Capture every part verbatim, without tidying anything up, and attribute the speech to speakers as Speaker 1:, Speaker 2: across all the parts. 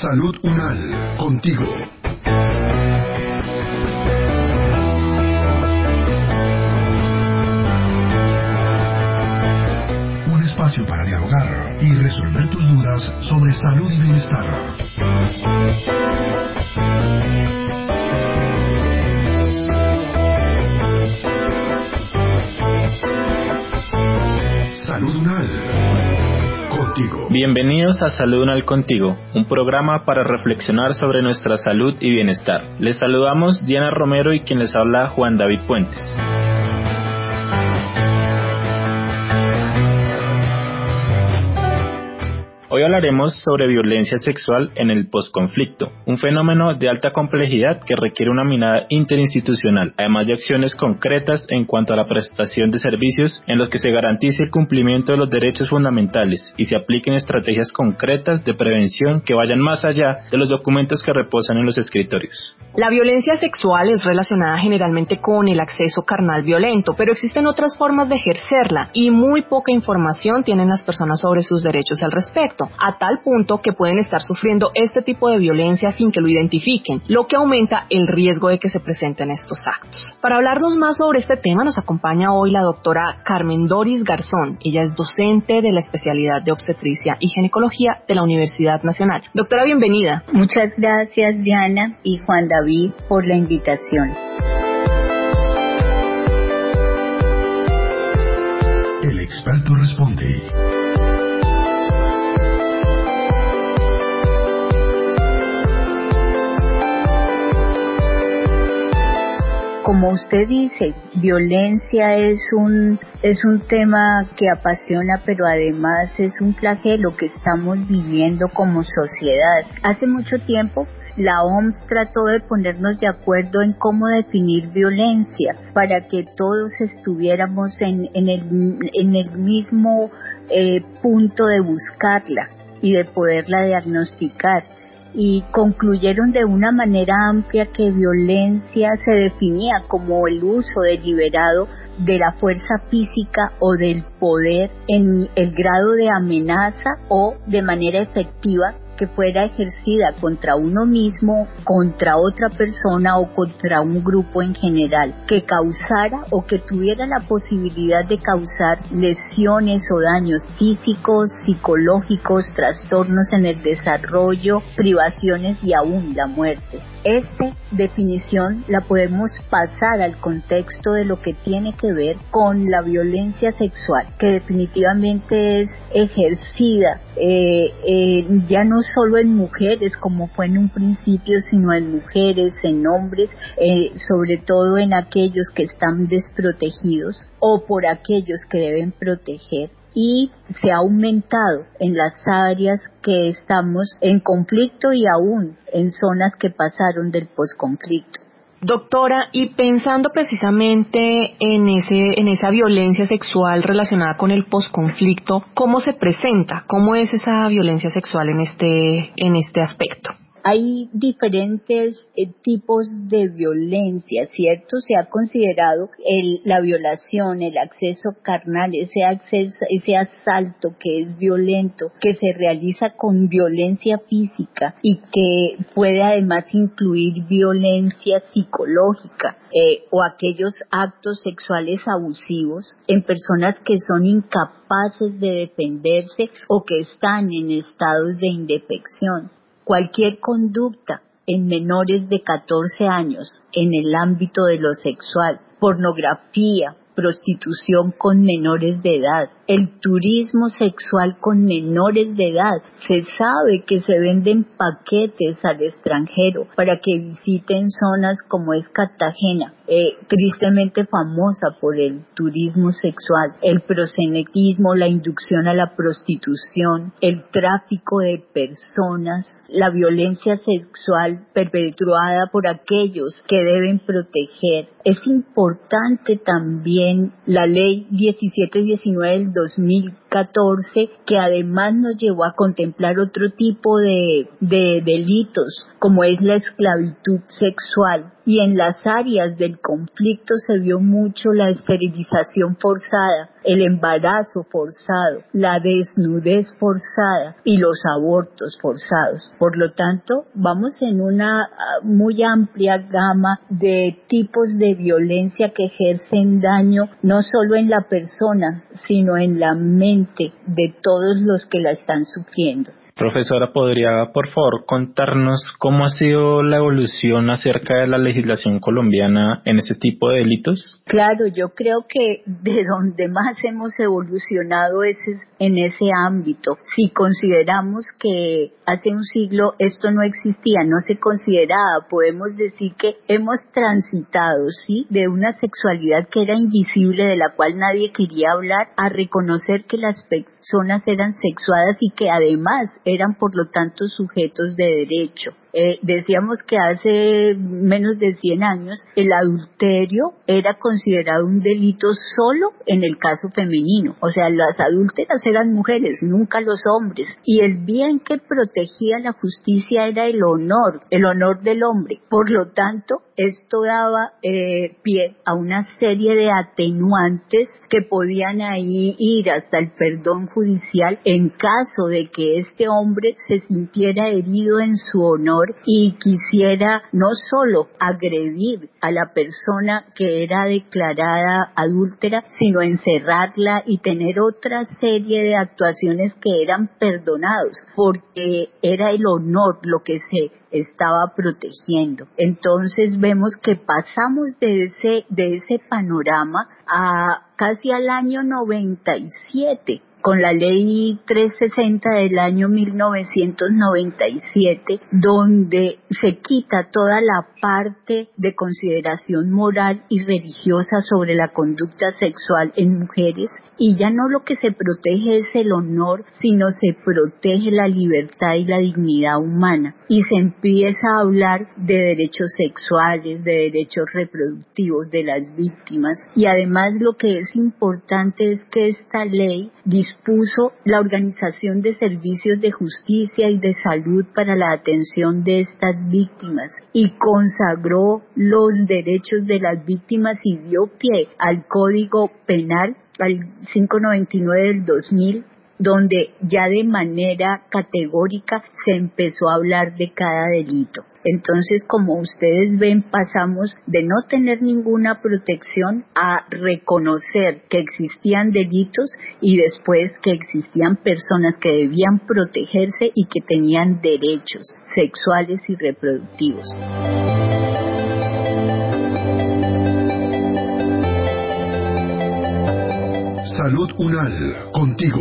Speaker 1: Salud Unal, contigo. Un espacio para dialogar y resolver tus dudas sobre salud y bienestar. Salud Unal, contigo.
Speaker 2: Bienvenidos a Salud Unal Contigo, un programa para reflexionar sobre nuestra salud y bienestar. Les saludamos Diana Romero y quien les habla Juan David Puentes. Hoy hablaremos sobre violencia sexual en el posconflicto, un fenómeno de alta complejidad que requiere una mirada interinstitucional, además de acciones concretas en cuanto a la prestación de servicios en los que se garantice el cumplimiento de los derechos fundamentales y se apliquen estrategias concretas de prevención que vayan más allá de los documentos que reposan en los escritorios.
Speaker 3: La violencia sexual es relacionada generalmente con el acceso carnal violento, pero existen otras formas de ejercerla y muy poca información tienen las personas sobre sus derechos al respecto, a tal punto que pueden estar sufriendo este tipo de violencia sin que lo identifiquen, lo que aumenta el riesgo de que se presenten estos actos. Para hablarnos más sobre este tema nos acompaña hoy la doctora Carmen Doris Garzón. Ella es docente de la especialidad de obstetricia y ginecología de la Universidad Nacional. Doctora, bienvenida.
Speaker 4: Muchas gracias, Diana y Juan David, por la invitación.
Speaker 1: El experto responde.
Speaker 4: Como usted dice, violencia es un es un tema que apasiona, pero además es un flagelo que estamos viviendo como sociedad. Hace mucho tiempo la O M S trató de ponernos de acuerdo en cómo definir violencia para que todos estuviéramos en, en, el, en el mismo eh, punto de buscarla y de poderla diagnosticar. Y concluyeron de una manera amplia que violencia se definía como el uso deliberado de la fuerza física o del poder en el grado de amenaza o de manera efectiva que fuera ejercida contra uno mismo, contra otra persona o contra un grupo en general, que causara o que tuviera la posibilidad de causar lesiones o daños físicos, psicológicos, trastornos en el desarrollo, privaciones y aún la muerte. Esta definición la podemos pasar al contexto de lo que tiene que ver con la violencia sexual, que definitivamente es ejercida eh, eh, ya no solo en mujeres como fue en un principio, sino en mujeres, en hombres, eh, sobre todo en aquellos que están desprotegidos o por aquellos que deben proteger. Y se ha aumentado en las áreas que estamos en conflicto y aún en zonas que pasaron del posconflicto.
Speaker 3: Doctora, y pensando precisamente en ese en esa violencia sexual relacionada con el posconflicto, ¿cómo se presenta? ¿Cómo es esa violencia sexual en este en este aspecto?
Speaker 4: Hay diferentes eh, tipos de violencia, ¿cierto? Se ha considerado el, la violación, el acceso carnal, ese acceso, ese asalto que es violento, que se realiza con violencia física y que puede además incluir violencia psicológica eh, o aquellos actos sexuales abusivos en personas que son incapaces de defenderse o que están en estados de indefensión. Cualquier conducta en menores de catorce años en el ámbito de lo sexual, pornografía, prostitución con menores de edad, el turismo sexual con menores de edad. Se sabe que se venden paquetes al extranjero para que visiten zonas como es Cartagena, eh, tristemente famosa por el turismo sexual, el proxenetismo, la inducción a la prostitución, el tráfico de personas, la violencia sexual perpetuada por aquellos que deben proteger. Es importante también la ley diecisiete diecinueve del dos mil catorce, que además nos llevó a contemplar otro tipo de, de delitos, como es la esclavitud sexual. Y en las áreas del conflicto se vio mucho la esterilización forzada, el embarazo forzado, la desnudez forzada y los abortos forzados. Por lo tanto, vamos en una muy amplia gama de tipos de violencia que ejercen daño no solo en la persona, sino en la mente de todos los que la están sufriendo.
Speaker 2: Profesora, ¿podría por favor contarnos cómo ha sido la evolución acerca de la legislación colombiana en este tipo de delitos?
Speaker 4: Claro, yo creo que de donde más hemos evolucionado es en ese ámbito. Si consideramos que hace un siglo esto no existía, no se consideraba, podemos decir que hemos transitado, ¿sí?, de una sexualidad que era invisible, de la cual nadie quería hablar, a reconocer que las personas eran sexuadas y que además eran por lo tanto sujetos de derecho. Eh, decíamos que hace menos de cien años el adulterio era considerado un delito solo en el caso femenino, o sea, las adúlteras eran mujeres, nunca los hombres, y el bien que protegía la justicia era el honor, el honor del hombre. Por lo tanto, esto daba eh, pie a una serie de atenuantes que podían ahí ir hasta el perdón judicial en caso de que este hombre se sintiera herido en su honor y quisiera no solo agredir a la persona que era declarada adúltera, sino encerrarla y tener otra serie de actuaciones que eran perdonados, porque era el honor lo que se estaba protegiendo. Entonces vemos que pasamos de ese, de ese panorama a casi al año noventa y siete, con la ley trescientos sesenta del año mil novecientos noventa y siete, donde se quita toda la parte de consideración moral y religiosa sobre la conducta sexual en mujeres, y ya no lo que se protege es el honor, sino se protege la libertad y la dignidad humana, y se empieza a hablar de derechos sexuales, de derechos reproductivos de las víctimas. Y además lo que es importante es que esta ley dispuso la organización de servicios de justicia y de salud para la atención de estas víctimas, y consagró los derechos de las víctimas y dio pie al Código Penal, al quinientos noventa y nueve del dos mil, donde ya de manera categórica se empezó a hablar de cada delito. Entonces, como ustedes ven, pasamos de no tener ninguna protección a reconocer que existían delitos y después que existían personas que debían protegerse y que tenían derechos sexuales y reproductivos.
Speaker 1: Salud Unal, contigo.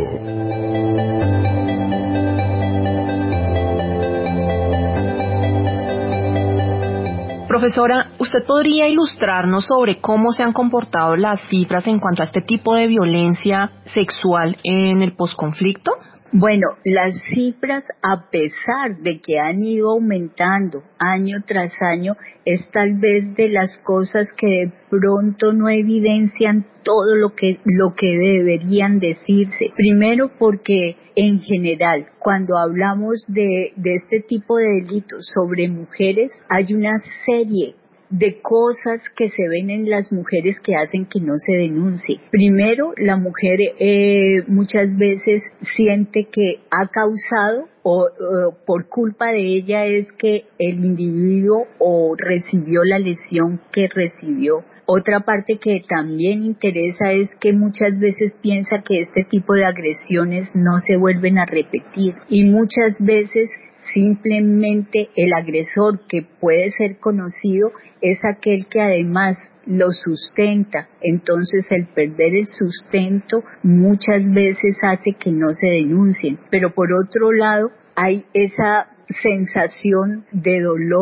Speaker 3: Profesora, ¿usted podría ilustrarnos sobre cómo se han comportado las cifras en cuanto a este tipo de violencia sexual en el posconflicto?
Speaker 4: Bueno, las cifras, a pesar de que han ido aumentando año tras año, es tal vez de las cosas que de pronto no evidencian todo lo que, lo que deberían decirse. Primero porque en general, cuando hablamos de, de este tipo de delitos sobre mujeres, hay una serie de cosas que se ven en las mujeres que hacen que no se denuncie. Primero, la mujer eh, muchas veces siente que ha causado o, o por culpa de ella es que el individuo o recibió la lesión que recibió. Otra parte que también interesa es que muchas veces piensa que este tipo de agresiones no se vuelven a repetir, y muchas veces simplemente el agresor, que puede ser conocido, es aquel que además lo sustenta. Entonces el perder el sustento muchas veces hace que no se denuncien. Pero por otro lado hay esa sensación de dolor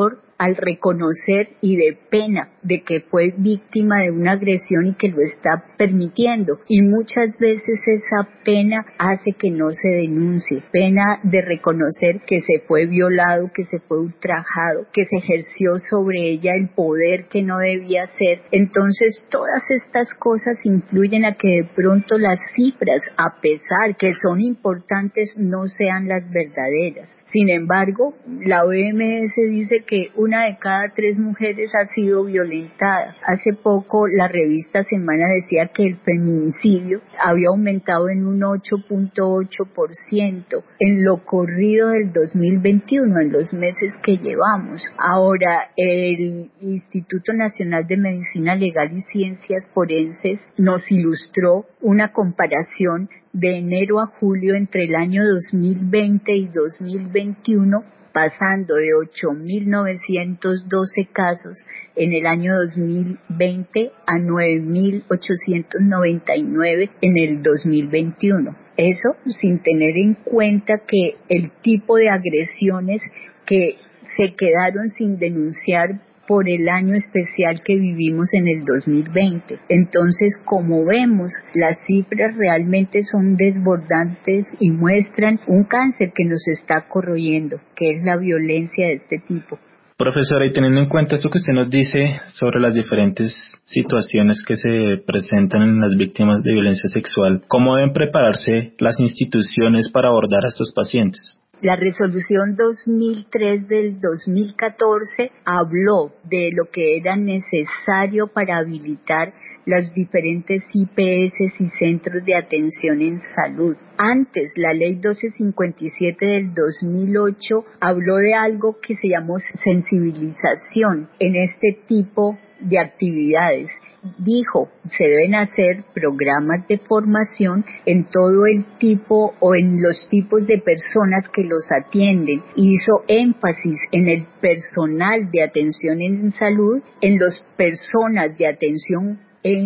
Speaker 4: al reconocer y de pena de que fue víctima de una agresión y que lo está permitiendo. Y muchas veces esa pena hace que no se denuncie, pena de reconocer que se fue violado, que se fue ultrajado, que se ejerció sobre ella el poder que no debía ser. Entonces todas estas cosas influyen a que de pronto las cifras, a pesar que son importantes, no sean las verdaderas. Sin embargo, la O M S dice que una de cada tres mujeres ha sido violentada. Hace poco la revista Semana decía que el feminicidio había aumentado en un ocho punto ocho por ciento en lo corrido del dos mil veintiuno, en los meses que llevamos. Ahora, el Instituto Nacional de Medicina Legal y Ciencias Forenses nos ilustró una comparación de enero a julio entre el año dos mil veinte y dos mil veintiuno, pasando de ocho mil novecientos doce casos en el año dos mil veinte a nueve mil ochocientos noventa y nueve en el dos mil veintiuno. Eso sin tener en cuenta que el tipo de agresiones que se quedaron sin denunciar por el año especial que vivimos en el dos mil veinte. Entonces, como vemos, las cifras realmente son desbordantes y muestran un cáncer que nos está corroyendo, que es la violencia de este tipo.
Speaker 2: Profesora, y teniendo en cuenta esto que usted nos dice sobre las diferentes situaciones que se presentan en las víctimas de violencia sexual, ¿cómo deben prepararse las instituciones para abordar a estos pacientes?
Speaker 4: La resolución dos mil tres del dos mil catorce habló de lo que era necesario para habilitar las diferentes I P S y centros de atención en salud. Antes, la ley doce cincuenta y siete del dos mil ocho habló de algo que se llamó sensibilización en este tipo de actividades. Dijo, se deben hacer programas de formación en todo el tipo o en los tipos de personas que los atienden. Hizo énfasis en el personal de atención en salud, en las personas de atención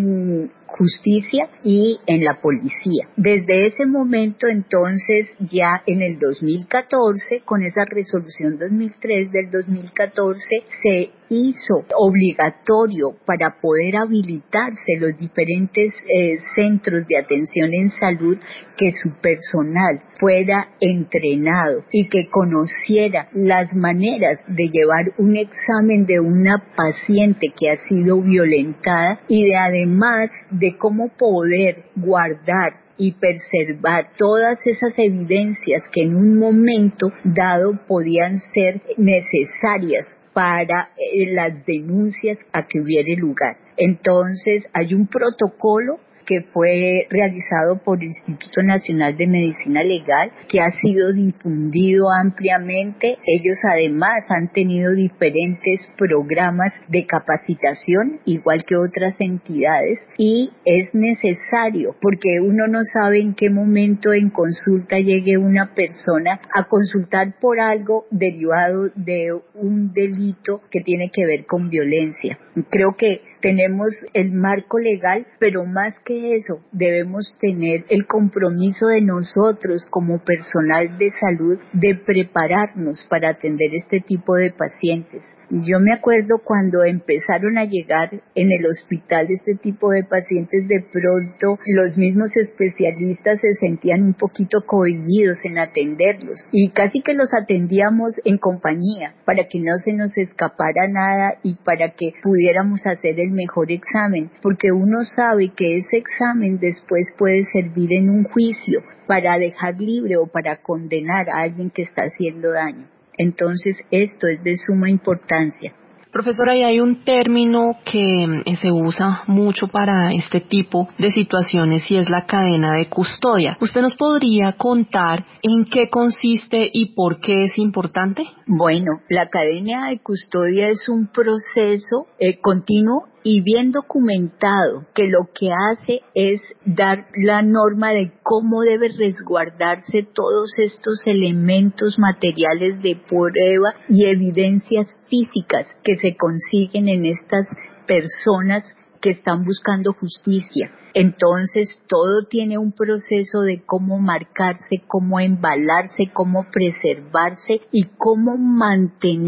Speaker 4: en justicia y en la policía. Desde ese momento, entonces, ya en el dos mil catorce, con esa resolución dos mil tres del dos mil catorce, se hizo obligatorio para poder habilitarse los diferentes eh, centros de atención en salud que su personal fuera entrenado y que conociera las maneras de llevar un examen de una paciente que ha sido violentada y de además de cómo poder guardar y preservar todas esas evidencias que en un momento dado podían ser necesarias para eh, las denuncias a que hubiere lugar. Entonces, hay un protocolo que fue realizado por el Instituto Nacional de Medicina Legal, que ha sido difundido ampliamente. Ellos además han tenido diferentes programas de capacitación, igual que otras entidades, y es necesario, porque uno no sabe en qué momento en consulta llegue una persona a consultar por algo derivado de un delito que tiene que ver con violencia. Creo que tenemos el marco legal, pero más que eso, debemos tener el compromiso de nosotros como personal de salud de prepararnos para atender este tipo de pacientes. Yo me acuerdo cuando empezaron a llegar en el hospital este tipo de pacientes, de pronto los mismos especialistas se sentían un poquito cohibidos en atenderlos y casi que los atendíamos en compañía para que no se nos escapara nada y para que pudiéramos hacer el mejor examen, porque uno sabe que ese examen después puede servir en un juicio para dejar libre o para condenar a alguien que está haciendo daño. Entonces, esto es de suma importancia.
Speaker 3: Profesora, y hay un término que eh, se usa mucho para este tipo de situaciones y es la cadena de custodia. ¿Usted nos podría contar en qué consiste y por qué es importante?
Speaker 4: Bueno, la cadena de custodia es un proceso eh, continuo y bien documentado, que lo que hace es dar la norma de cómo debe resguardarse todos estos elementos materiales de prueba y evidencias físicas que se consiguen en estas personas que están buscando justicia. Entonces, todo tiene un proceso de cómo marcarse, cómo embalarse, cómo preservarse y cómo mantener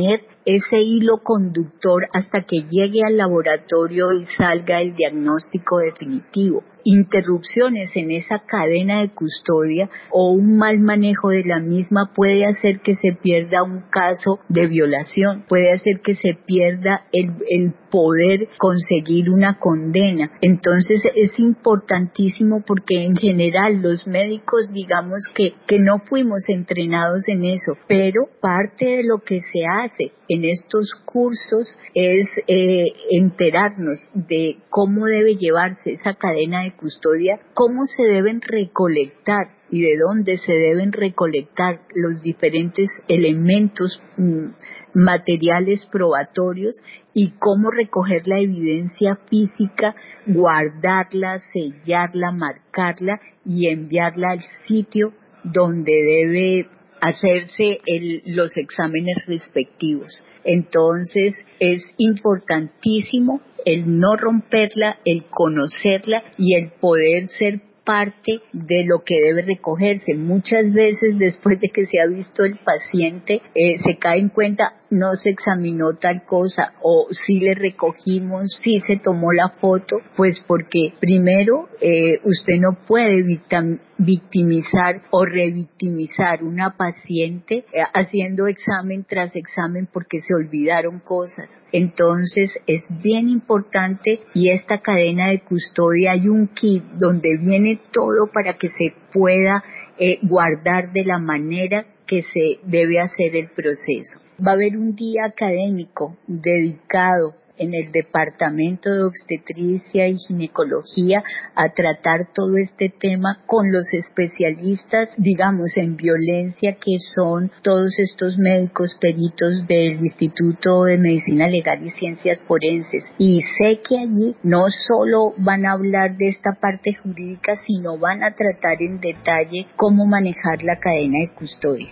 Speaker 4: ese hilo conductor hasta que llegue al laboratorio y salga el diagnóstico definitivo. Interrupciones en esa cadena de custodia o un mal manejo de la misma puede hacer que se pierda un caso de violación, puede hacer que se pierda el, el poder conseguir una condena. Entonces es importantísimo porque en general los médicos digamos que, que no fuimos entrenados en eso, pero parte de lo que se hace en estos cursos es eh, enterarnos de cómo debe llevarse esa cadena de custodia, cómo se deben recolectar y de dónde se deben recolectar los diferentes elementos mm, materiales probatorios y cómo recoger la evidencia física, guardarla, sellarla, marcarla y enviarla al sitio donde debe hacerse el, los exámenes respectivos. Entonces es importantísimo el no romperla, el conocerla y el poder ser parte de lo que debe recogerse. Muchas veces después de que se ha visto el paciente eh, se cae en cuenta no se examinó tal cosa o sí le recogimos, sí se tomó la foto, pues porque primero eh, usted no puede victim- victimizar o revictimizar una paciente eh, haciendo examen tras examen porque se olvidaron cosas. Entonces es bien importante y esta cadena de custodia hay un kit donde viene todo para que se pueda eh, guardar de la manera que se debe hacer el proceso. Va a haber un día académico dedicado en el Departamento de Obstetricia y Ginecología a tratar todo este tema con los especialistas, digamos, en violencia, que son todos estos médicos peritos del Instituto de Medicina Legal y Ciencias Forenses. Y sé que allí no solo van a hablar de esta parte jurídica, sino van a tratar en detalle cómo manejar la cadena de custodia.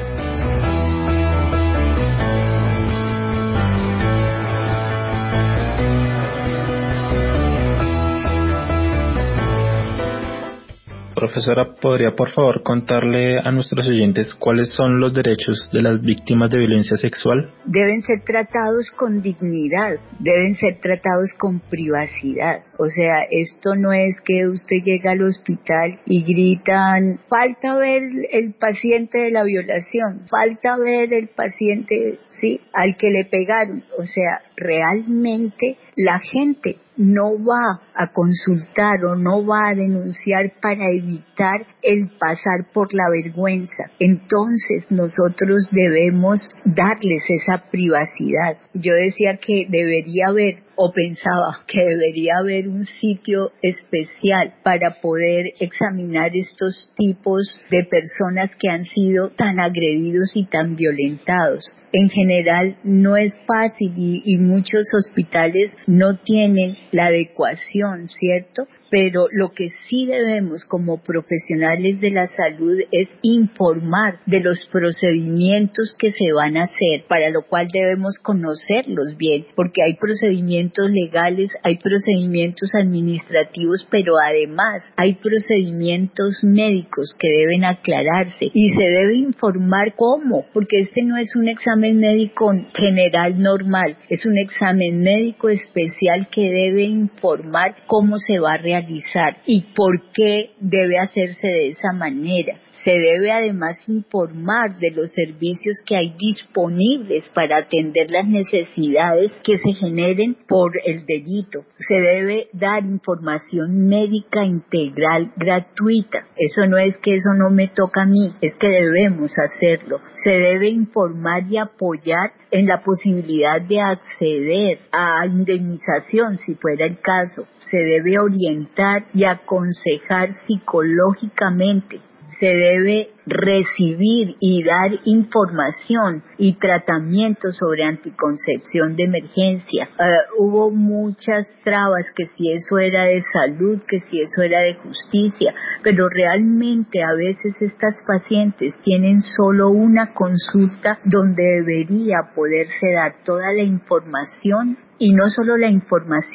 Speaker 2: Profesora, ¿podría por favor contarle a nuestros oyentes cuáles son los derechos de las víctimas de violencia sexual?
Speaker 4: Deben ser tratados con dignidad, deben ser tratados con privacidad. O sea, esto no es que usted llega al hospital y gritan, falta ver el paciente de la violación, falta ver el paciente, sí, al que le pegaron. O sea, realmente la gente no va a consultar o no va a denunciar para evitar el pasar por la vergüenza. Entonces nosotros debemos darles esa privacidad. Yo decía que debería haber o pensaba que debería haber un sitio especial para poder examinar estos tipos de personas que han sido tan agredidos y tan violentados. En general no es fácil y, y muchos hospitales no tienen la adecuación, ¿cierto? Pero lo que sí debemos como profesionales de la salud es informar de los procedimientos que se van a hacer, para lo cual debemos conocerlos bien, porque hay procedimientos legales, hay procedimientos administrativos, pero además hay procedimientos médicos que deben aclararse y se debe informar cómo, porque este no es un examen médico general normal, es un examen médico especial que debe informar cómo se va a realizar y por qué debe hacerse de esa manera. Se debe además informar de los servicios que hay disponibles para atender las necesidades que se generen por el delito. Se debe dar información médica integral gratuita. Eso no es que eso no me toca a mí, es que debemos hacerlo. Se debe informar y apoyar en la posibilidad de acceder a indemnización si fuera el caso. Se debe orientar y aconsejar psicológicamente. Se debe recibir y dar información y tratamiento sobre anticoncepción de emergencia. Uh, hubo muchas trabas, que si eso era de salud, que si eso era de justicia, pero realmente a veces estas pacientes tienen solo una consulta donde debería poderse dar toda la información. Y no solo la información,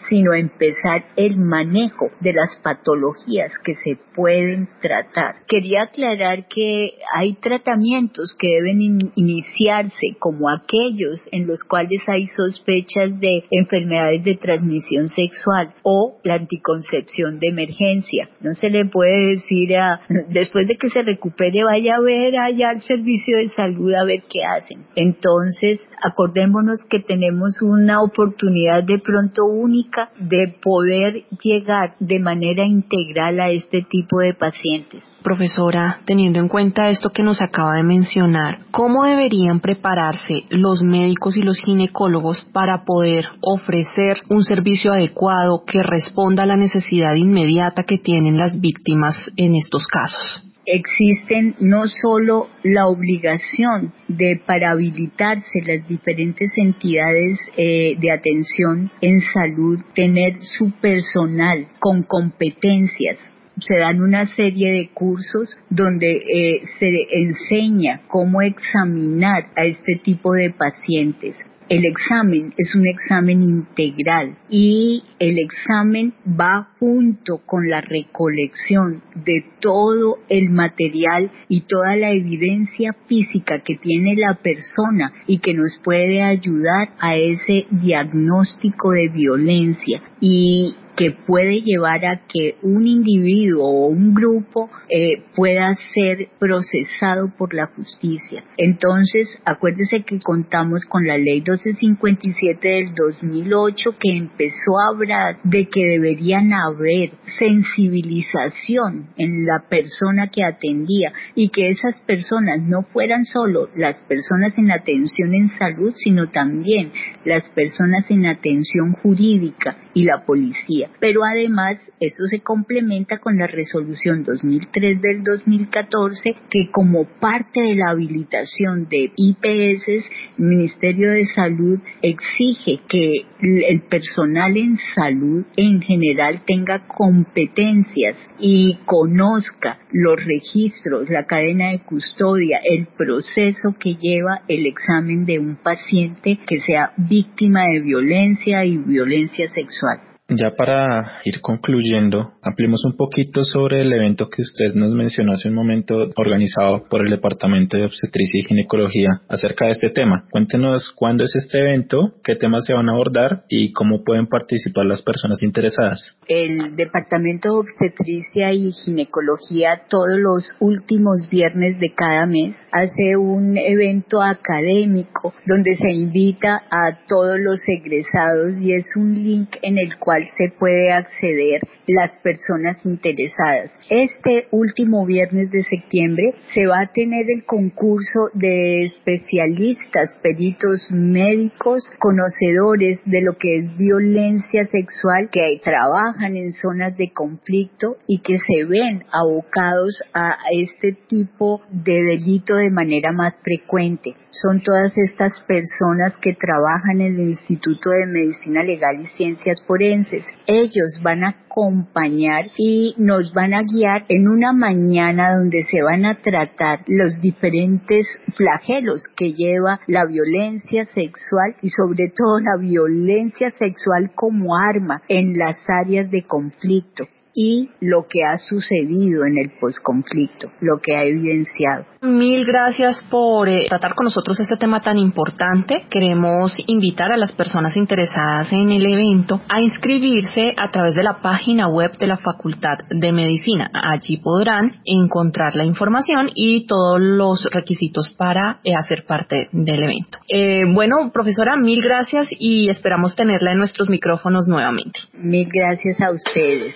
Speaker 4: sino empezar el manejo de las patologías que se pueden tratar. Quería aclarar que hay tratamientos que deben in- iniciarse como aquellos en los cuales hay sospechas de enfermedades de transmisión sexual o la anticoncepción de emergencia. No se le puede decir a, después de que se recupere, vaya a ver allá al servicio de salud a ver qué hacen. Entonces, acordémonos que tenemos una oportunidad de pronto única de poder llegar de manera integral a este tipo de pacientes.
Speaker 3: Profesora, teniendo en cuenta esto que nos acaba de mencionar, ¿cómo deberían prepararse los médicos y los ginecólogos para poder ofrecer un servicio adecuado que responda a la necesidad inmediata que tienen las víctimas en estos casos?
Speaker 4: Existen no solo la obligación de para habilitarse las diferentes entidades eh, de atención en salud, tener su personal con competencias. Se dan una serie de cursos donde eh, se enseña cómo examinar a este tipo de pacientes. El examen es un examen integral y el examen va junto con la recolección de todo el material y toda la evidencia física que tiene la persona y que nos puede ayudar a ese diagnóstico de violencia y que puede llevar a que un individuo o un grupo eh, pueda ser procesado por la justicia. Entonces, acuérdese que contamos con la ley doce cincuenta y siete del dos mil ocho que empezó a hablar de que deberían haber sensibilización en la persona que atendía y que esas personas no fueran solo las personas en atención en salud, sino también las personas en atención jurídica y la policía. Pero además, eso se complementa con la resolución dos mil tres del dos mil catorce, que como parte de la habilitación de I P S, el Ministerio de Salud exige que el personal en salud en general tenga competencias y conozca los registros, la cadena de custodia, el proceso que lleva el examen de un paciente que sea víctima de violencia y violencia sexual.
Speaker 2: Ya para ir concluyendo, ampliemos un poquito sobre el evento que usted nos mencionó hace un momento, organizado por el Departamento de Obstetricia y Ginecología acerca de este tema. Cuéntenos cuándo es este evento, qué temas se van a abordar y cómo pueden participar las personas interesadas.
Speaker 4: El Departamento de Obstetricia y Ginecología todos los últimos viernes de cada mes hace un evento académico donde se invita a todos los egresados y es un link en el cual se puede acceder las personas interesadas. Este último viernes de septiembre se va a tener el concurso de especialistas, peritos médicos, conocedores de lo que es violencia sexual, que trabajan en zonas de conflicto y que se ven abocados a este tipo de delito de manera más frecuente. Son todas estas personas que trabajan en el Instituto de Medicina Legal y Ciencias Forenses. Ellos van a acompañar y nos van a guiar en una mañana donde se van a tratar los diferentes flagelos que lleva la violencia sexual y sobre todo la violencia sexual como arma en las áreas de conflicto y lo que ha sucedido en el posconflicto, lo que ha evidenciado.
Speaker 3: Mil gracias por eh, tratar con nosotros este tema tan importante. Queremos invitar a las personas interesadas en el evento a inscribirse a través de la página web de la Facultad de Medicina. Allí podrán encontrar la información y todos los requisitos para eh, hacer parte del evento. Eh, bueno, profesora, mil gracias y esperamos tenerla en nuestros micrófonos nuevamente.
Speaker 4: Mil gracias a ustedes.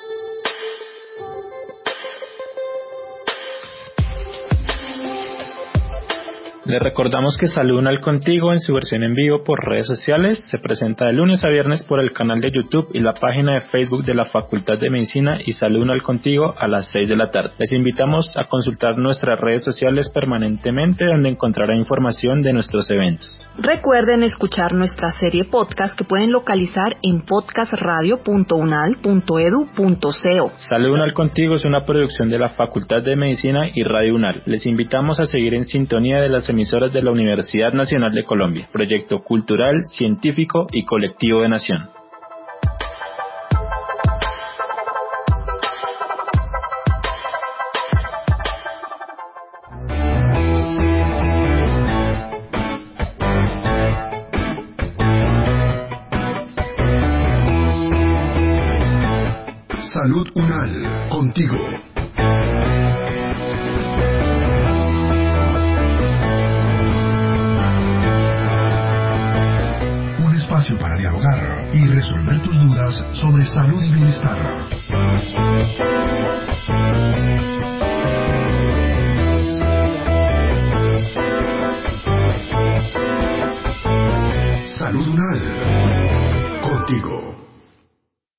Speaker 2: Les recordamos que Salud Unal Contigo en su versión en vivo por redes sociales se presenta de lunes a viernes por el canal de YouTube y la página de Facebook de la Facultad de Medicina y Salud Unal Contigo a las seis de la tarde. Les invitamos a consultar nuestras redes sociales permanentemente donde encontrará información de nuestros eventos.
Speaker 3: Recuerden escuchar nuestra serie podcast que pueden localizar en podcast radio punto unal punto edu punto co.
Speaker 2: Salud Unal Contigo es una producción de la Facultad de Medicina y Radio Unal. Les invitamos a seguir en sintonía de las emisoras de la Universidad Nacional de Colombia, proyecto cultural, científico y colectivo de nación.
Speaker 1: Salud Unal, contigo. Un espacio para dialogar y resolver tus dudas sobre salud y bienestar.